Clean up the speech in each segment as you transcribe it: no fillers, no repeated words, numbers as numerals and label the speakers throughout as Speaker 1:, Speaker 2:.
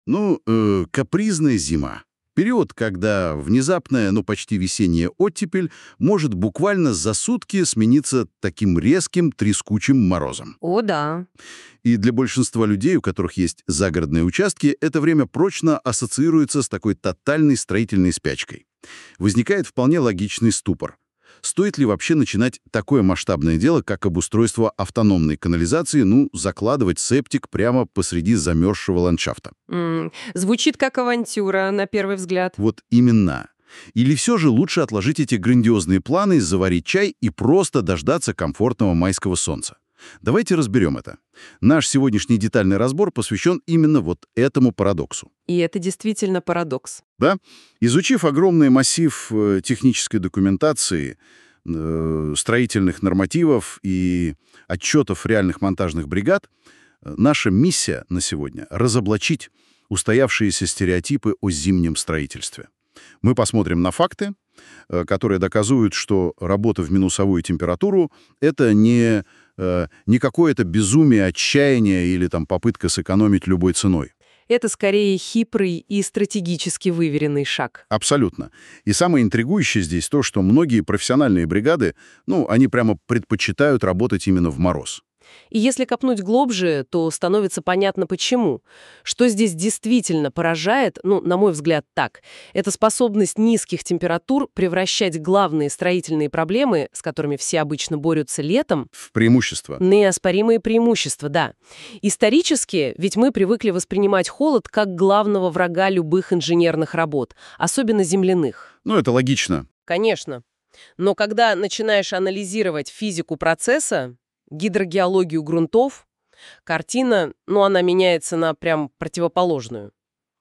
Speaker 1: Капризная зима. Период, когда внезапная, почти весенняя оттепель может буквально за сутки смениться таким резким, трескучим морозом.
Speaker 2: О, да.
Speaker 1: И для большинства людей, у которых есть загородные участки, это время прочно ассоциируется с такой тотальной строительной спячкой. Возникает вполне логичный ступор. Стоит ли вообще начинать такое масштабное дело, как обустройство автономной канализации, закладывать септик прямо посреди замерзшего ландшафта?
Speaker 2: Звучит как авантюра, на первый взгляд.
Speaker 1: Вот именно. Или все же лучше отложить эти грандиозные планы, заварить чай и просто дождаться комфортного майского солнца? Давайте разберем это. Наш сегодняшний детальный разбор посвящен именно вот этому парадоксу.
Speaker 2: И это действительно парадокс.
Speaker 1: Да? Изучив огромный массив технической документации, строительных нормативов и отчетов реальных монтажных бригад, наша миссия на сегодня — разоблачить устоявшиеся стереотипы о зимнем строительстве. Мы посмотрим на факты, которые доказывают, что работа в минусовую температуру — это не какое-то безумие, отчаяние или попытка сэкономить любой ценой.
Speaker 2: Это скорее хитрый и стратегически выверенный шаг.
Speaker 1: Абсолютно. И самое интригующее здесь то, что многие профессиональные бригады, они прямо предпочитают работать именно в мороз.
Speaker 2: И если копнуть глубже, то становится понятно почему. Что здесь действительно поражает, на мой взгляд, так. Это способность низких температур превращать главные строительные проблемы, с которыми все обычно борются летом,
Speaker 1: в преимущество.
Speaker 2: Неоспоримые преимущества, да. Исторически, ведь мы привыкли воспринимать холод как главного врага любых инженерных работ, особенно земляных.
Speaker 1: Это логично.
Speaker 2: Конечно. Но когда начинаешь анализировать физику процесса, гидрогеологию грунтов, картина, она меняется на прям противоположную.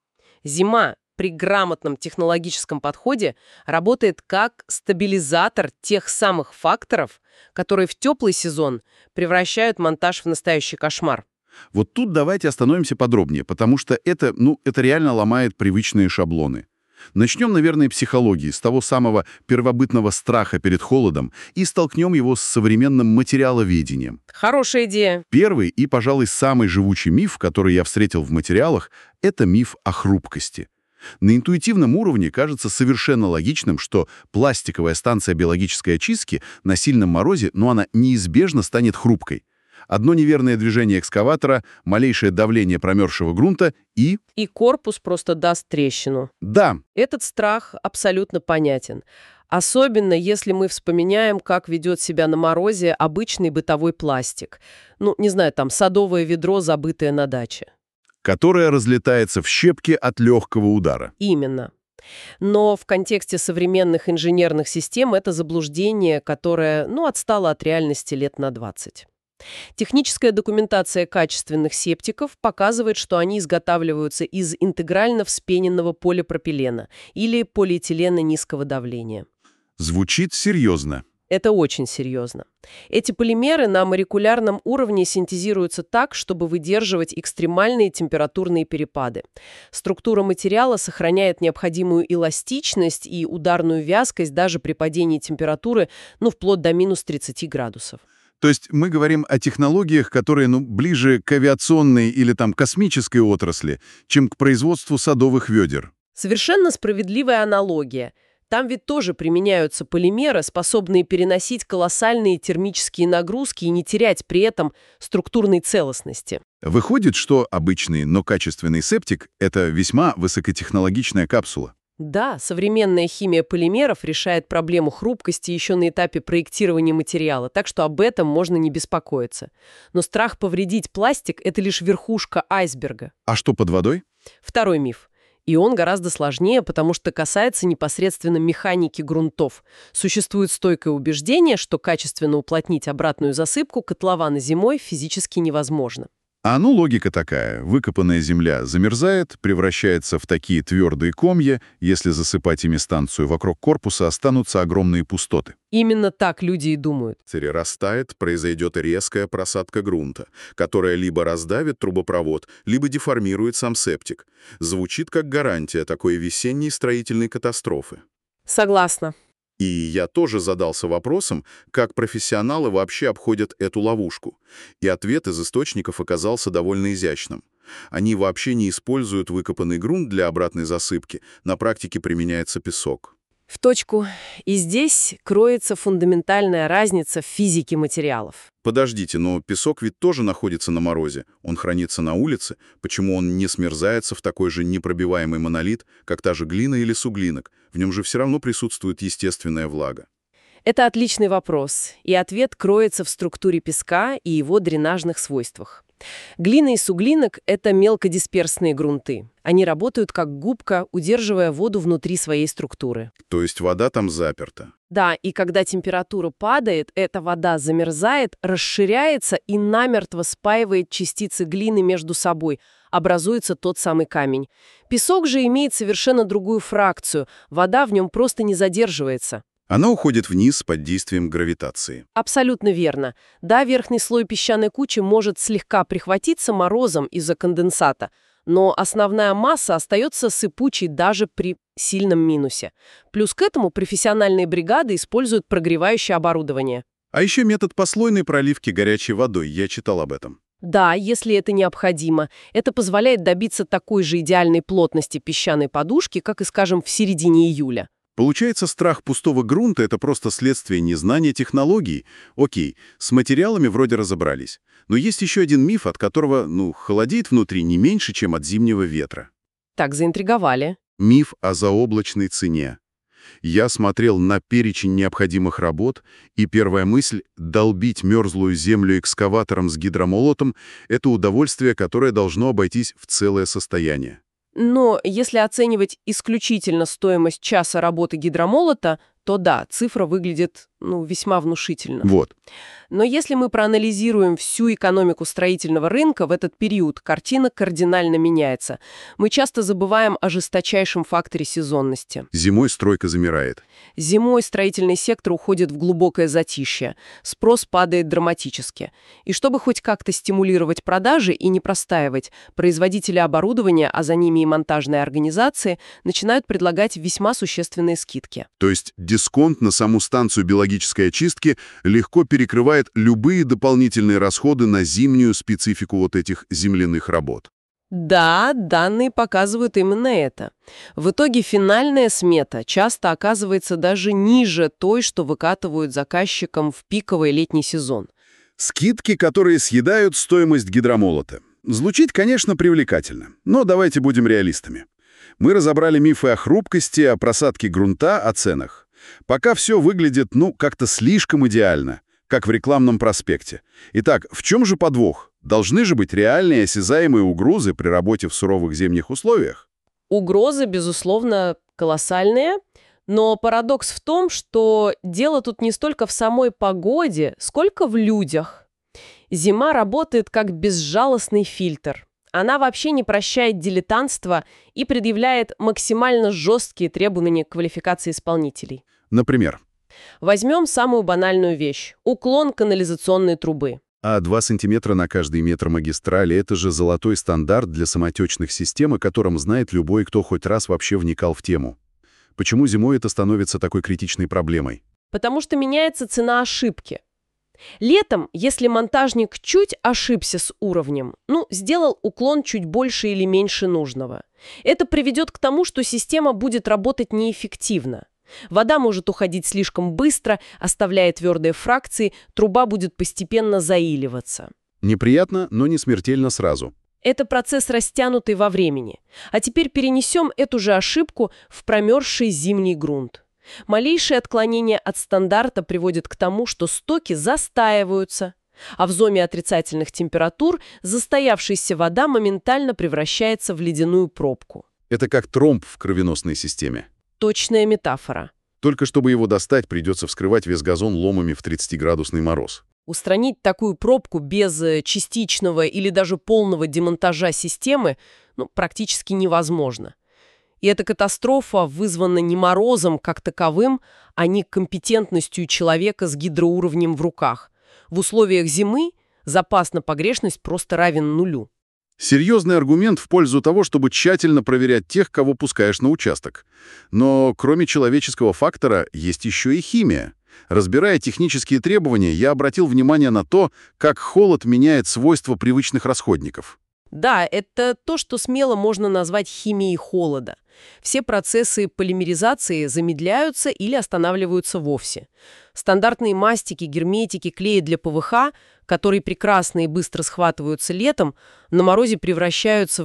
Speaker 2: Зима при грамотном технологическом подходе работает как стабилизатор тех самых факторов, которые в теплый сезон превращают монтаж в настоящий кошмар.
Speaker 1: Вот тут давайте остановимся подробнее, потому что это реально ломает привычные шаблоны. Начнем, наверное, психологии, с того самого первобытного страха перед холодом и столкнем его с современным материаловедением.
Speaker 2: Хорошая идея.
Speaker 1: Первый и, пожалуй, самый живучий миф, который я встретил в материалах, это миф о хрупкости. На интуитивном уровне кажется совершенно логичным, что пластиковая станция биологической очистки на сильном морозе, она неизбежно станет хрупкой. Одно неверное движение экскаватора, малейшее давление промерзшего грунта и
Speaker 2: корпус просто даст трещину.
Speaker 1: Да.
Speaker 2: Этот страх абсолютно понятен. Особенно, если мы вспоминаем, как ведет себя на морозе обычный бытовой пластик. Садовое ведро, забытое на даче.
Speaker 1: Которое разлетается в щепки от легкого удара.
Speaker 2: Именно. Но в контексте современных инженерных систем это заблуждение, которое, отстало от реальности лет на 20. Техническая документация качественных септиков показывает, что они изготавливаются из интегрально вспененного полипропилена или полиэтилена низкого давления.
Speaker 1: Звучит серьезно.
Speaker 2: Это очень серьезно. Эти полимеры на молекулярном уровне синтезируются так, чтобы выдерживать экстремальные температурные перепады. Структура материала сохраняет необходимую эластичность и ударную вязкость даже при падении температуры, вплоть до минус 30 градусов.
Speaker 1: То есть мы говорим о технологиях, которые ближе к авиационной или космической отрасли, чем к производству садовых ведер.
Speaker 2: Совершенно справедливая аналогия. Там ведь тоже применяются полимеры, способные переносить колоссальные термические нагрузки и не терять при этом структурной целостности.
Speaker 1: Выходит, что обычный, но качественный септик — это весьма высокотехнологичная капсула.
Speaker 2: Да, современная химия полимеров решает проблему хрупкости еще на этапе проектирования материала, так что об этом можно не беспокоиться. Но страх повредить пластик – это лишь верхушка айсберга.
Speaker 1: А что под водой?
Speaker 2: Второй миф. И он гораздо сложнее, потому что касается непосредственно механики грунтов. Существует стойкое убеждение, что качественно уплотнить обратную засыпку котлована зимой физически невозможно.
Speaker 1: Логика такая. Выкопанная земля замерзает, превращается в такие твердые комья, если засыпать ими станцию, вокруг корпуса останутся огромные пустоты.
Speaker 2: Именно так люди и думают.
Speaker 3: Растает, произойдет резкая просадка грунта, которая либо раздавит трубопровод, либо деформирует сам септик. Звучит как гарантия такой весенней строительной катастрофы.
Speaker 2: Согласна.
Speaker 3: И я тоже задался вопросом, как профессионалы вообще обходят эту ловушку. И ответ из источников оказался довольно изящным. Они вообще не используют выкопанный грунт для обратной засыпки, на практике применяется песок.
Speaker 2: В точку. И здесь кроется фундаментальная разница в физике материалов.
Speaker 3: Подождите, но песок ведь тоже находится на морозе. Он хранится на улице. Почему он не смерзается в такой же непробиваемый монолит, как та же глина или суглинок? В нем же все равно присутствует естественная влага.
Speaker 2: Это отличный вопрос, и ответ кроется в структуре песка и его дренажных свойствах. Глина и суглинок — это мелкодисперсные грунты. Они работают как губка, удерживая воду внутри своей структуры.
Speaker 3: То есть вода там заперта.
Speaker 2: Да, и когда температура падает, эта вода замерзает, расширяется и намертво спаивает частицы глины между собой. Образуется тот самый камень. Песок же имеет совершенно другую фракцию. Вода в нем просто не задерживается.
Speaker 3: Она уходит вниз под действием гравитации.
Speaker 2: Абсолютно верно. Да, верхний слой песчаной кучи может слегка прихватиться морозом из-за конденсата, но основная масса остается сыпучей даже при сильном минусе. Плюс к этому профессиональные бригады используют прогревающее оборудование.
Speaker 3: А еще метод послойной проливки горячей водой, я читал об этом.
Speaker 2: Да, если это необходимо. Это позволяет добиться такой же идеальной плотности песчаной подушки, как и, скажем, в середине июля.
Speaker 3: Получается, страх пустого грунта — это просто следствие незнания технологий. Окей, с материалами вроде разобрались. Но есть еще один миф, от которого, холодеет внутри не меньше, чем от зимнего ветра.
Speaker 2: Так, заинтриговали.
Speaker 3: Миф о заоблачной цене. Я смотрел на перечень необходимых работ, и первая мысль — долбить мерзлую землю экскаватором с гидромолотом — это удовольствие, которое должно обойтись в целое состояние.
Speaker 2: Но если оценивать исключительно стоимость часа работы гидромолота, то да, цифра выглядит, весьма внушительно.
Speaker 3: Вот.
Speaker 2: Но если мы проанализируем всю экономику строительного рынка в этот период, картина кардинально меняется. Мы часто забываем о жесточайшем факторе сезонности.
Speaker 3: Зимой стройка замирает.
Speaker 2: Зимой строительный сектор уходит в глубокое затишье. Спрос падает драматически. И чтобы хоть как-то стимулировать продажи и не простаивать, производители оборудования, а за ними и монтажные организации, начинают предлагать весьма существенные скидки.
Speaker 3: То есть дисконт на саму станцию биологической очистки легко перекрывает любые дополнительные расходы на зимнюю специфику вот этих земляных работ.
Speaker 2: Да, данные показывают именно это. В итоге финальная смета часто оказывается даже ниже той, что выкатывают заказчикам в пиковый летний сезон.
Speaker 1: Скидки, которые съедают стоимость гидромолота. Звучит, конечно, привлекательно, но давайте будем реалистами. Мы разобрали мифы о хрупкости, о просадке грунта, о ценах. Пока все выглядит, как-то слишком идеально, как в рекламном проспекте. Итак, в чем же подвох? Должны же быть реальные осязаемые угрозы при работе в суровых зимних условиях.
Speaker 2: Угрозы, безусловно, колоссальные, но парадокс в том, что дело тут не столько в самой погоде, сколько в людях. Зима работает как безжалостный фильтр. Она вообще не прощает дилетантства и предъявляет максимально жесткие требования к квалификации исполнителей.
Speaker 1: Например?
Speaker 2: Возьмем самую банальную вещь – уклон канализационной трубы.
Speaker 1: А 2 сантиметра на каждый метр магистрали — это же золотой стандарт для самотечных систем, о котором знает любой, кто хоть раз вообще вникал в тему. Почему зимой это становится такой критичной проблемой?
Speaker 2: Потому что меняется цена ошибки. Летом, если монтажник чуть ошибся с уровнем, сделал уклон чуть больше или меньше нужного, это приведет к тому, что система будет работать неэффективно. Вода может уходить слишком быстро, оставляя твердые фракции, труба будет постепенно заиливаться.
Speaker 1: Неприятно, но не смертельно сразу.
Speaker 2: Это процесс растянутый во времени. А теперь перенесем эту же ошибку в промерзший зимний грунт. Малейшее отклонение от стандарта приводит к тому, что стоки застаиваются, а в зоне отрицательных температур застоявшаяся вода моментально превращается в ледяную пробку.
Speaker 1: Это как тромб в кровеносной системе.
Speaker 2: Точная метафора.
Speaker 1: Только чтобы его достать, придется вскрывать весь газон ломами в 30-градусный мороз.
Speaker 2: Устранить такую пробку без частичного или даже полного демонтажа системы практически невозможно. И эта катастрофа вызвана не морозом как таковым, а не компетентностью человека с гидроуровнем в руках. В условиях зимы запас на погрешность просто равен нулю.
Speaker 1: Серьезный аргумент в пользу того, чтобы тщательно проверять тех, кого пускаешь на участок. Но кроме человеческого фактора есть еще и химия. Разбирая технические требования, я обратил внимание на то, как холод меняет свойства привычных расходников.
Speaker 2: Да, это то, что смело можно назвать химией холода. Все процессы полимеризации замедляются или останавливаются вовсе. Стандартные мастики, герметики, клеи для ПВХ, которые прекрасно и быстро схватываются летом, на морозе превращаются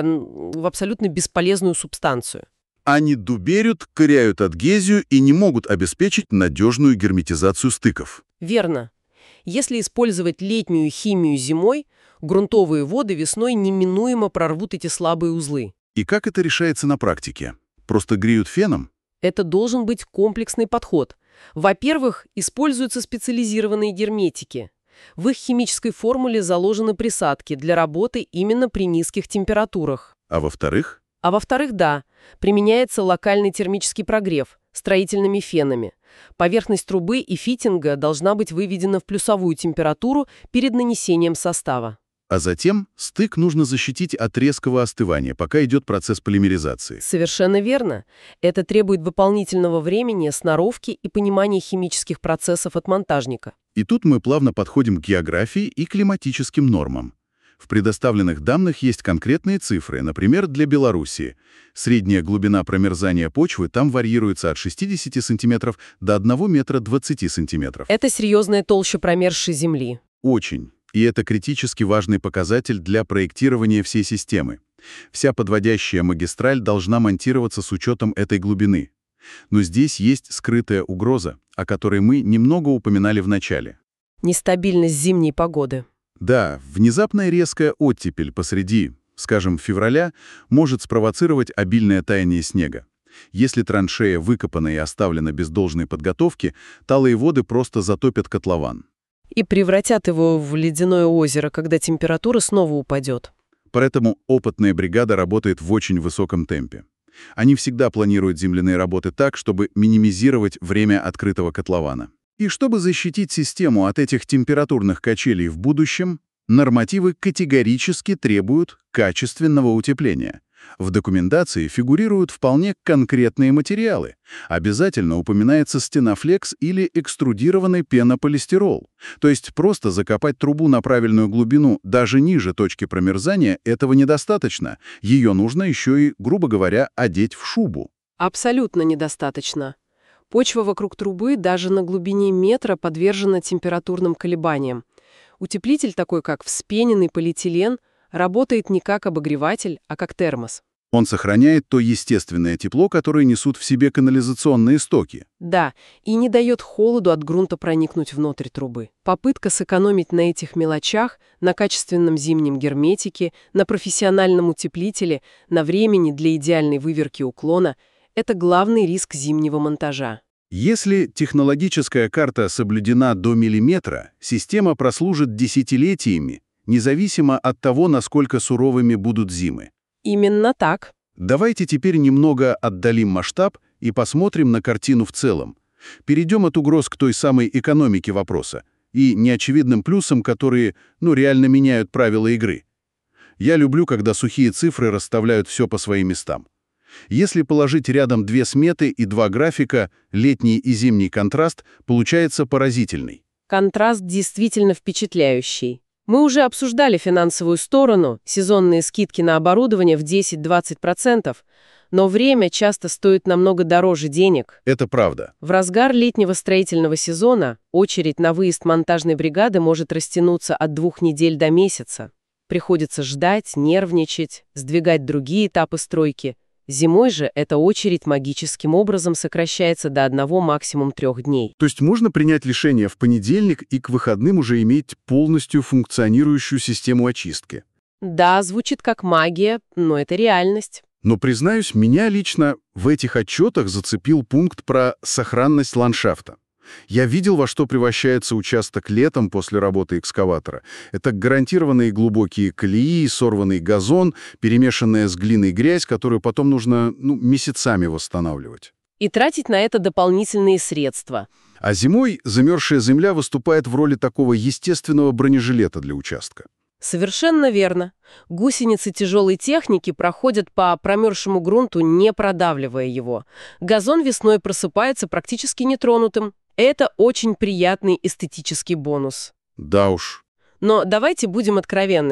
Speaker 2: в абсолютно бесполезную субстанцию.
Speaker 3: Они дуберют, коряют адгезию и не могут обеспечить надежную герметизацию стыков.
Speaker 2: Верно. Если использовать летнюю химию зимой, грунтовые воды весной неминуемо прорвут эти слабые узлы.
Speaker 3: И как это решается на практике? Просто греют феном?
Speaker 2: Это должен быть комплексный подход. Во-первых, используются специализированные герметики. В их химической формуле заложены присадки для работы именно при низких температурах.
Speaker 3: А во-вторых?
Speaker 2: А во-вторых, да, применяется локальный термический прогрев строительными фенами. Поверхность трубы и фитинга должна быть выведена в плюсовую температуру перед нанесением состава.
Speaker 3: А затем стык нужно защитить от резкого остывания, пока идет процесс полимеризации.
Speaker 2: Совершенно верно. Это требует дополнительного времени, сноровки и понимания химических процессов от монтажника.
Speaker 3: И тут мы плавно подходим к географии и климатическим нормам. В предоставленных данных есть конкретные цифры, например, для Белоруссии. Средняя глубина промерзания почвы там варьируется от 60 см до 1 метра 20 см.
Speaker 2: Это серьезная толща промерзшей земли.
Speaker 3: Очень. И это критически важный показатель для проектирования всей системы. Вся подводящая магистраль должна монтироваться с учетом этой глубины. Но здесь есть скрытая угроза, о которой мы немного упоминали в начале.
Speaker 2: Нестабильность зимней погоды.
Speaker 3: Да, внезапная резкая оттепель посреди, скажем, февраля, может спровоцировать обильное таяние снега. Если траншея выкопана и оставлена без должной подготовки, талые воды просто затопят котлован.
Speaker 2: И превратят его в ледяное озеро, когда температура снова упадет.
Speaker 3: Поэтому опытная бригада работает в очень высоком темпе. Они всегда планируют земляные работы так, чтобы минимизировать время открытого котлована. И чтобы защитить систему от этих температурных качелей в будущем, нормативы категорически требуют качественного утепления. В документации фигурируют вполне конкретные материалы. Обязательно упоминается стенофлекс или экструдированный пенополистирол. То есть просто закопать трубу на правильную глубину даже ниже точки промерзания этого недостаточно. Ее нужно еще и, грубо говоря, одеть в шубу.
Speaker 2: Абсолютно недостаточно. Почва вокруг трубы даже на глубине метра подвержена температурным колебаниям. Утеплитель, такой как вспененный полиэтилен, работает не как обогреватель, а как термос.
Speaker 3: Он сохраняет то естественное тепло, которое несут в себе канализационные стоки.
Speaker 2: Да, и не дает холоду от грунта проникнуть внутрь трубы. Попытка сэкономить на этих мелочах, на качественном зимнем герметике, на профессиональном утеплителе, на времени для идеальной выверки уклона – это главный риск зимнего монтажа.
Speaker 3: Если технологическая карта соблюдена до миллиметра, система прослужит десятилетиями, независимо от того, насколько суровыми будут зимы.
Speaker 2: Именно так.
Speaker 3: Давайте теперь немного отдалим масштаб и посмотрим на картину в целом. Перейдем от угроз к той самой экономике вопроса и неочевидным плюсам, которые, реально меняют правила игры. Я люблю, когда сухие цифры расставляют все по своим местам. Если положить рядом две сметы и два графика, летний и зимний контраст получается поразительный.
Speaker 2: Контраст действительно впечатляющий. Мы уже обсуждали финансовую сторону, сезонные скидки на оборудование в 10-20%, но время часто стоит намного дороже денег.
Speaker 3: Это правда.
Speaker 2: В разгар летнего строительного сезона очередь на выезд монтажной бригады может растянуться от 2 недель до месяца. Приходится ждать, нервничать, сдвигать другие этапы стройки. Зимой же эта очередь магическим образом сокращается до 1, максимум 3 дней.
Speaker 3: То есть можно принять решение в понедельник и к выходным уже иметь полностью функционирующую систему очистки.
Speaker 2: Да, звучит как магия, но это реальность.
Speaker 3: Но, признаюсь, меня лично в этих отчетах зацепил пункт про сохранность ландшафта. Я видел, во что превращается участок летом после работы экскаватора. Это гарантированные глубокие колеи, сорванный газон, перемешанная с глиной грязь, которую потом нужно месяцами восстанавливать.
Speaker 2: И тратить на это дополнительные средства.
Speaker 3: А зимой замерзшая земля выступает в роли такого естественного бронежилета для участка.
Speaker 2: Совершенно верно. Гусеницы тяжелой техники проходят по промерзшему грунту, не продавливая его. Газон весной просыпается практически нетронутым. Это очень приятный эстетический бонус.
Speaker 3: Да уж.
Speaker 2: Но давайте будем откровенны.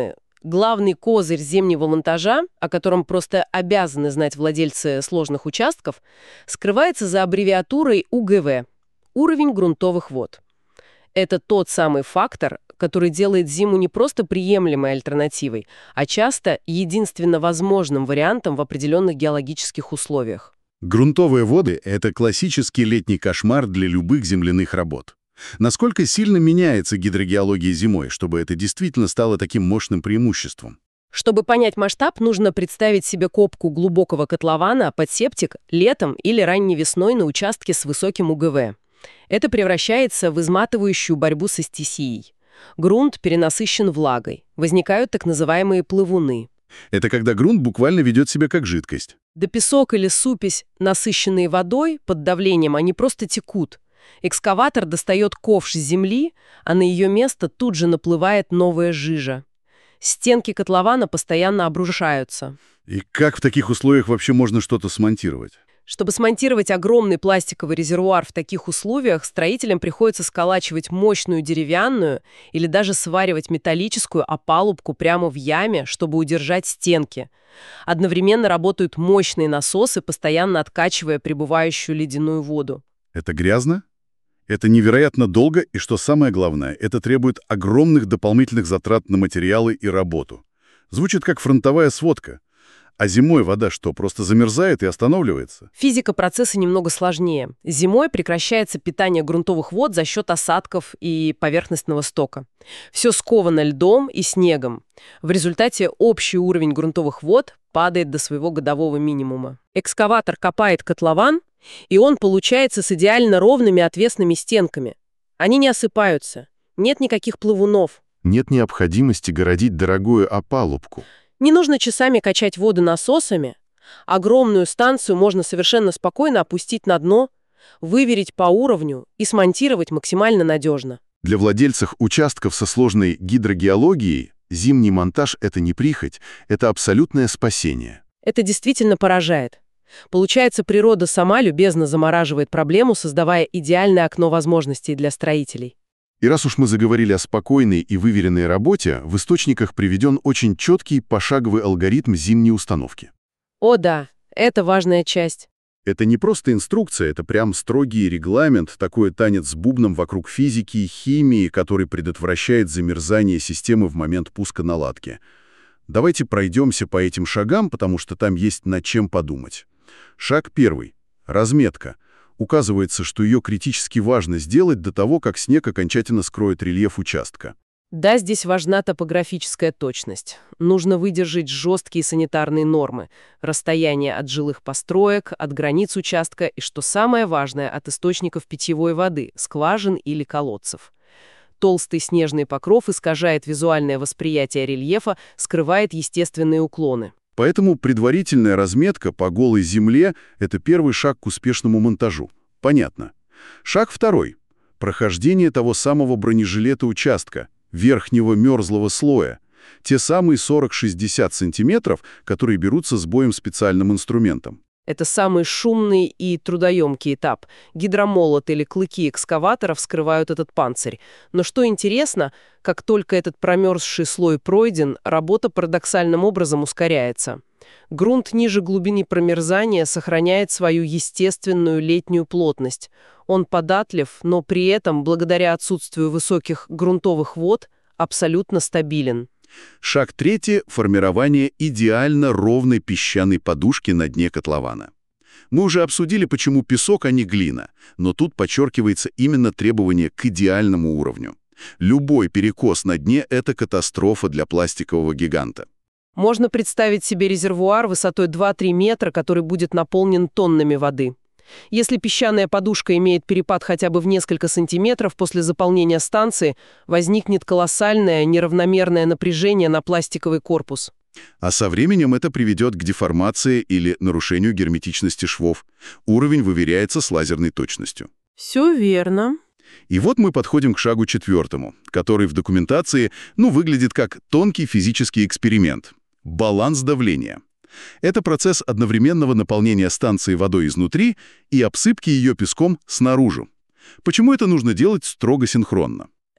Speaker 2: Главный козырь зимнего монтажа, о котором просто обязаны знать владельцы сложных участков, скрывается за аббревиатурой УГВ – уровень грунтовых вод. Это тот самый фактор, который делает зиму не просто приемлемой альтернативой, а часто единственно возможным вариантом в определенных геологических условиях.
Speaker 1: Грунтовые воды — это классический летний кошмар для любых земляных работ. Насколько сильно меняется гидрогеология зимой, чтобы это действительно стало таким мощным преимуществом?
Speaker 2: Чтобы понять масштаб, нужно представить себе копку глубокого котлована под септик летом или ранней весной на участке с высоким УГВ. Это превращается в изматывающую борьбу со стихией. Грунт перенасыщен влагой. Возникают так называемые плавуны.
Speaker 1: Это когда грунт буквально ведет себя как жидкость.
Speaker 2: Да песок или супесь, насыщенные водой, под давлением, они просто текут. Экскаватор достает ковш с земли, а на ее место тут же наплывает новая жижа. Стенки котлована постоянно обрушаются.
Speaker 1: И как в таких условиях вообще можно что-то смонтировать?
Speaker 2: Чтобы смонтировать огромный пластиковый резервуар в таких условиях, строителям приходится сколачивать мощную деревянную или даже сваривать металлическую опалубку прямо в яме, чтобы удержать стенки. Одновременно работают мощные насосы, постоянно откачивая прибывающую ледяную воду.
Speaker 1: Это грязно? Это невероятно долго, и что самое главное, это требует огромных дополнительных затрат на материалы и работу. Звучит как фронтовая сводка. А зимой вода что, просто замерзает и останавливается?
Speaker 2: Физика процесса немного сложнее. Зимой прекращается питание грунтовых вод за счет осадков и поверхностного стока. Все сковано льдом и снегом. В результате общий уровень грунтовых вод падает до своего годового минимума. Экскаватор копает котлован, и он получается с идеально ровными отвесными стенками. Они не осыпаются, нет никаких плавунов.
Speaker 3: Нет необходимости городить дорогую опалубку.
Speaker 2: Не нужно часами качать воду насосами. Огромную станцию можно совершенно спокойно опустить на дно, выверить по уровню и смонтировать максимально надежно.
Speaker 3: Для владельцев участков со сложной гидрогеологией зимний монтаж — это не прихоть, это абсолютное спасение.
Speaker 2: Это действительно поражает. Получается, природа сама любезно замораживает проблему, создавая идеальное окно возможностей для строителей.
Speaker 3: И раз уж мы заговорили о спокойной и выверенной работе, в источниках приведен очень четкий пошаговый алгоритм зимней установки.
Speaker 2: О да, это важная часть.
Speaker 1: Это не просто инструкция, это прям строгий регламент, такой танец с бубном вокруг физики и химии, который предотвращает замерзание системы в момент пуска наладки. Давайте пройдемся по этим шагам, потому что там есть над чем подумать. Шаг первый. Разметка. Указывается, что ее критически важно сделать до того, как снег окончательно скроет рельеф участка.
Speaker 2: Да, здесь важна топографическая точность. Нужно выдержать жесткие санитарные нормы, расстояние от жилых построек, от границ участка и, что самое важное, от источников питьевой воды, скважин или колодцев. Толстый снежный покров искажает визуальное восприятие рельефа, скрывает естественные уклоны.
Speaker 1: Поэтому предварительная разметка по голой земле — это первый шаг к успешному монтажу. Понятно. Шаг второй. Прохождение того самого бронежилета участка, верхнего мерзлого слоя. Те самые 40-60 сантиметров, которые берутся с боем специальным инструментом.
Speaker 2: Это самый шумный и трудоемкий этап. Гидромолот или клыки экскаваторов скрывают этот панцирь. Но что интересно, как только этот промерзший слой пройден, работа парадоксальным образом ускоряется. Грунт ниже глубины промерзания сохраняет свою естественную летнюю плотность. Он податлив, но при этом, благодаря отсутствию высоких грунтовых вод, абсолютно стабилен.
Speaker 1: Шаг третий — формирование идеально ровной песчаной подушки на дне котлована. Мы уже обсудили, почему песок, а не глина, но тут подчеркивается именно требование к идеальному уровню. Любой перекос на дне — это катастрофа для пластикового гиганта.
Speaker 2: Можно представить себе резервуар высотой 2-3 метра, который будет наполнен тоннами воды. Если песчаная подушка имеет перепад хотя бы в несколько сантиметров после заполнения станции, возникнет колоссальное неравномерное напряжение на пластиковый корпус.
Speaker 1: А со временем это приведет к деформации или нарушению герметичности швов. Уровень выверяется с лазерной точностью.
Speaker 2: Все верно.
Speaker 1: И вот мы подходим к шагу четвертому, который в документации, выглядит как тонкий физический эксперимент. Баланс давления. Это процесс одновременного наполнения станции водой изнутри и обсыпки ее песком снаружи. Почему это нужно делать строго синхронно?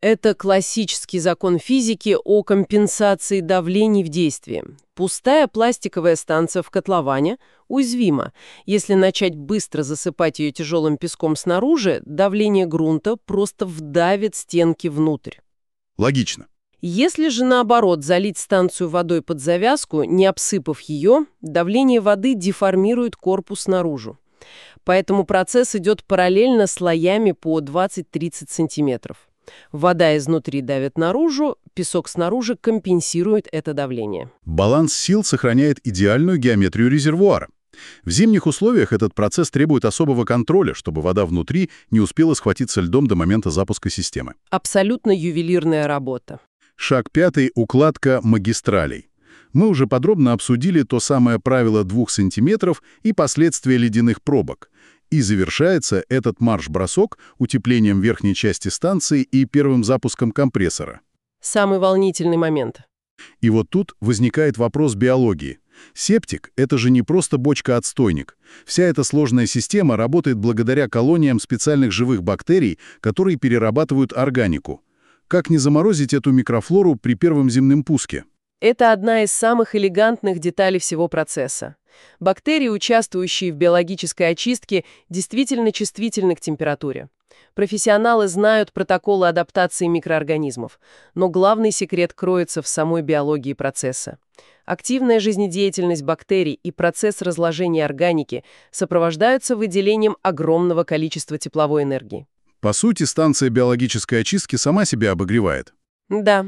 Speaker 2: Это классический закон физики о компенсации давлений в действии. Пустая пластиковая станция в котловане уязвима. Если начать быстро засыпать ее тяжелым песком снаружи, давление грунта просто вдавит стенки внутрь.
Speaker 3: Логично.
Speaker 2: Если же, наоборот, залить станцию водой под завязку, не обсыпав ее, давление воды деформирует корпус наружу. Поэтому процесс идет параллельно слоями по 20-30 сантиметров. Вода изнутри давит наружу, песок снаружи компенсирует это давление.
Speaker 1: Баланс сил сохраняет идеальную геометрию резервуара. В зимних условиях этот процесс требует особого контроля, чтобы вода внутри не успела схватиться льдом до момента запуска системы.
Speaker 2: Абсолютно ювелирная работа.
Speaker 1: Шаг 5 – укладка магистралей. Мы уже подробно обсудили то самое правило 2 сантиметров и последствия ледяных пробок. И завершается этот марш-бросок утеплением верхней части станции и первым запуском компрессора.
Speaker 2: Самый волнительный момент.
Speaker 1: И вот тут возникает вопрос биологии. Септик – это же не просто бочка-отстойник. Вся эта сложная система работает благодаря колониям специальных живых бактерий, которые перерабатывают органику. Как не заморозить эту микрофлору при первом зимнем пуске?
Speaker 2: Это одна из самых элегантных деталей всего процесса. Бактерии, участвующие в биологической очистке, действительно чувствительны к температуре. Профессионалы знают протоколы адаптации микроорганизмов, но главный секрет кроется в самой биологии процесса. Активная жизнедеятельность бактерий и процесс разложения органики сопровождаются выделением огромного количества тепловой энергии.
Speaker 1: По сути, станция биологической очистки сама себя обогревает.
Speaker 2: Да.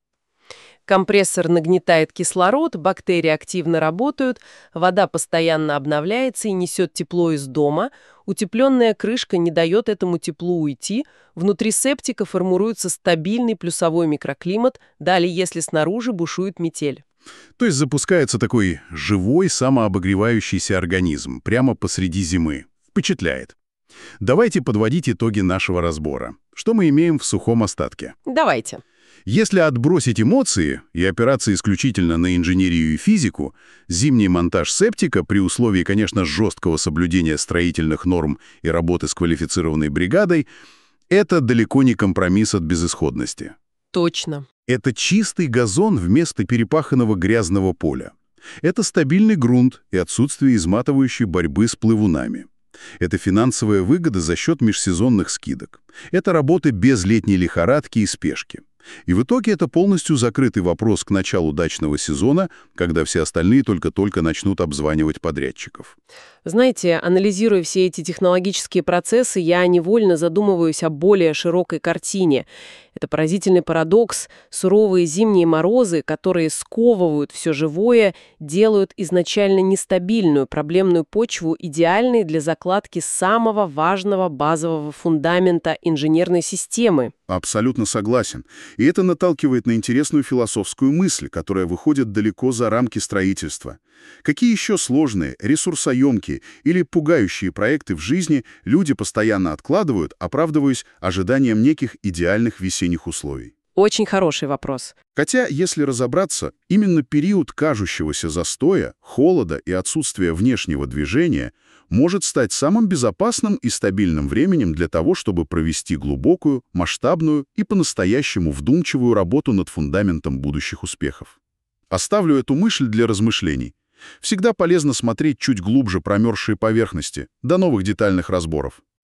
Speaker 2: Компрессор нагнетает кислород, бактерии активно работают, вода постоянно обновляется и несет тепло из дома, утепленная крышка не дает этому теплу уйти, внутри септика формируется стабильный плюсовой микроклимат, далее если снаружи бушует метель.
Speaker 1: То есть запускается такой живой самообогревающийся организм прямо посреди зимы. Впечатляет. Давайте подводить итоги нашего разбора. Что мы имеем в сухом остатке?
Speaker 2: Давайте.
Speaker 1: Если отбросить эмоции и опираться исключительно на инженерию и физику, зимний монтаж септика при условии, конечно, жесткого соблюдения строительных норм и работы с квалифицированной бригадой – это далеко не компромисс от безысходности.
Speaker 2: Точно.
Speaker 1: Это чистый газон вместо перепаханного грязного поля. Это стабильный грунт и отсутствие изматывающей борьбы с плывунами. Это финансовая выгода за счет межсезонных скидок. Это работы без летней лихорадки и спешки. И в итоге это полностью закрытый вопрос к началу дачного сезона, когда все остальные только-только начнут обзванивать подрядчиков.
Speaker 2: Знаете, анализируя все эти технологические процессы, я невольно задумываюсь о более широкой картине. Это поразительный парадокс. Суровые зимние морозы, которые сковывают все живое, делают изначально нестабильную проблемную почву идеальной для закладки самого важного базового фундамента инженерной системы.
Speaker 1: Абсолютно согласен. И это наталкивает на интересную философскую мысль, которая выходит далеко за рамки строительства. Какие еще сложные, ресурсоемкие или пугающие проекты в жизни люди постоянно откладывают, оправдываясь ожиданием неких идеальных весенних условий?
Speaker 2: Очень хороший вопрос.
Speaker 1: Хотя, если разобраться, именно период кажущегося застоя, холода и отсутствия внешнего движения может стать самым безопасным и стабильным временем для того, чтобы провести глубокую, масштабную и по-настоящему вдумчивую работу над фундаментом будущих успехов. Оставлю эту мысль для размышлений. Всегда полезно смотреть чуть глубже промерзшие поверхности. До новых детальных разборов.